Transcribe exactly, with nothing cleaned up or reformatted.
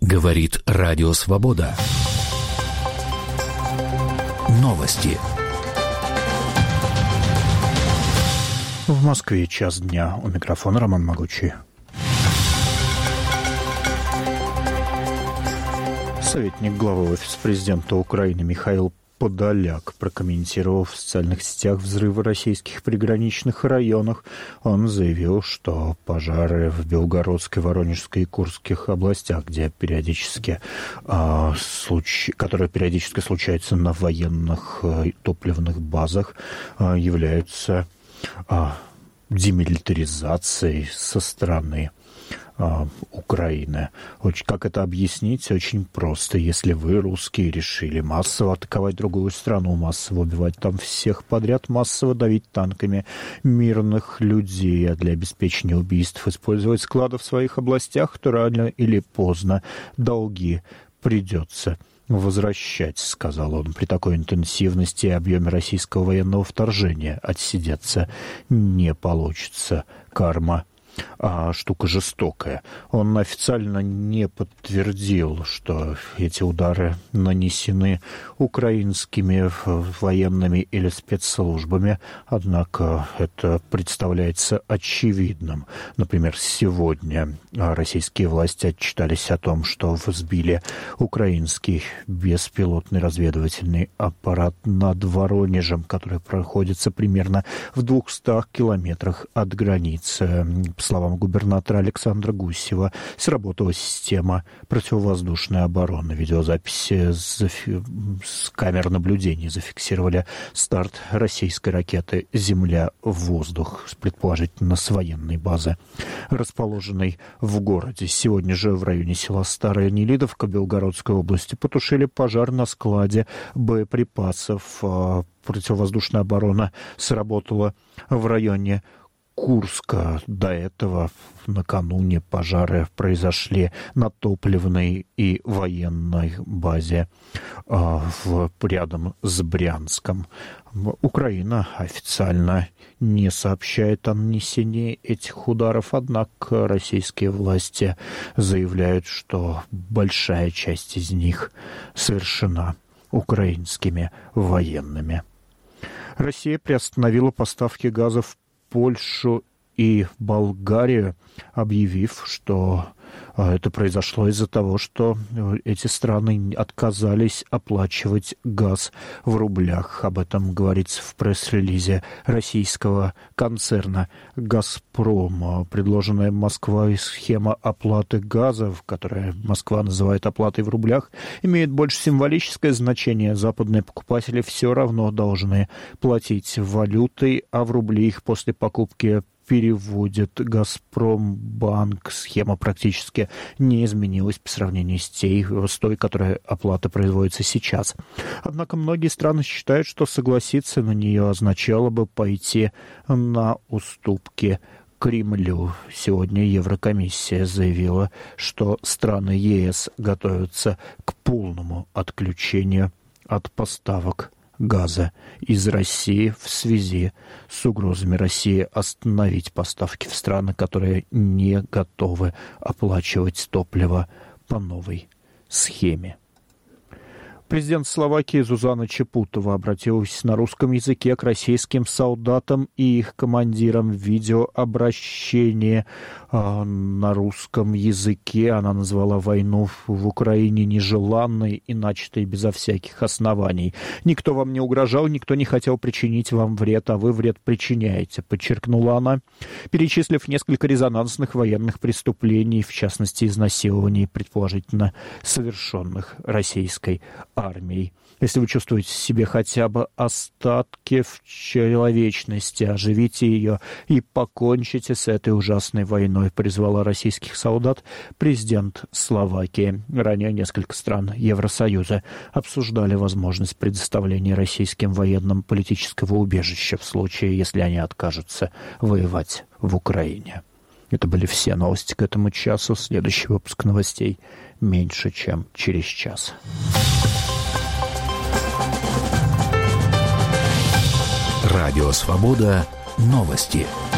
Говорит Радио Свобода. Новости. В Москве час дня. У микрофона Роман Могучий. Советник главы Офиса президента Украины Михаил Подоляк прокомментировал в социальных сетях взрывы российских приграничных районах. Он заявил, что пожары в Белгородской, Воронежской и Курских областях, где периодически, э, случ... которые периодически случаются на военных э, топливных базах, э, являются э, демилитаризацией со стороны Украины. Как это объяснить? Очень просто. Если вы, русские, решили массово атаковать другую страну, массово убивать там всех подряд, массово давить танками мирных людей, а для обеспечения убийств использовать склады в своих областях, то рано или поздно долги придется возвращать, сказал он. При такой интенсивности и объеме российского военного вторжения отсидеться не получится. Карма А штука жестокая. Он официально не подтвердил, что эти удары нанесены украинскими военными или спецслужбами, однако это представляется очевидным. Например, сегодня российские власти отчитались о том, что взбили украинский беспилотный разведывательный аппарат над Воронежем, который находится примерно в двухстах километрах от границы. По словам губернатора Александра Гусева, сработала система противовоздушной обороны. Видеозаписи зафи... с камер наблюдения зафиксировали старт российской ракеты «Земля-воздух», предположительно с военной базы, расположенной в городе. Сегодня же в районе села Старая Нелидовка Белгородской области потушили пожар на складе боеприпасов. Противовоздушная оборона сработала в районе Курска. До этого накануне пожары произошли на топливной и военной базе э, в, рядом с Брянском. Украина официально не сообщает о нанесении этих ударов, однако российские власти заявляют, что большая часть из них совершена украинскими военными. Россия приостановила поставки газа в Польшу и Болгарию, объявив, что это произошло из-за того, что эти страны отказались оплачивать газ в рублях. Об этом говорится в пресс-релизе российского концерна «Газпром». Предложенная Москвой схема оплаты газа, которую Москва называет оплатой в рублях, имеет больше символическое значение. Западные покупатели все равно должны платить валютой, а в рубли их после покупки переводит Газпромбанк. Схема практически не изменилась по сравнению с той, с той, которая оплата производится сейчас. Однако многие страны считают, что согласиться на нее означало бы пойти на уступки Кремлю. Сегодня Еврокомиссия заявила, что страны ЕС готовятся к полному отключению от поставок газа из России в связи с угрозами России остановить поставки в страны, которые не готовы оплачивать топливо по новой схеме. Президент Словакии Зузана Чапутова обратилась на русском языке к российским солдатам и их командирам в видеообращении э, на русском языке. Она назвала войну в Украине нежеланной и начатой безо всяких оснований. «Никто вам не угрожал, никто не хотел причинить вам вред, а вы вред причиняете», подчеркнула она, перечислив несколько резонансных военных преступлений, в частности изнасилований, предположительно совершенных российской армией. Если вы чувствуете в себе хотя бы остатки в человечности, оживите ее и покончите с этой ужасной войной, призвала российских солдат президент Словакии. Ранее несколько стран Евросоюза обсуждали возможность предоставления российским военным политического убежища в случае, если они откажутся воевать в Украине. Это были все новости к этому часу. Следующий выпуск новостей меньше, чем через час. Радио Свобода. Новости.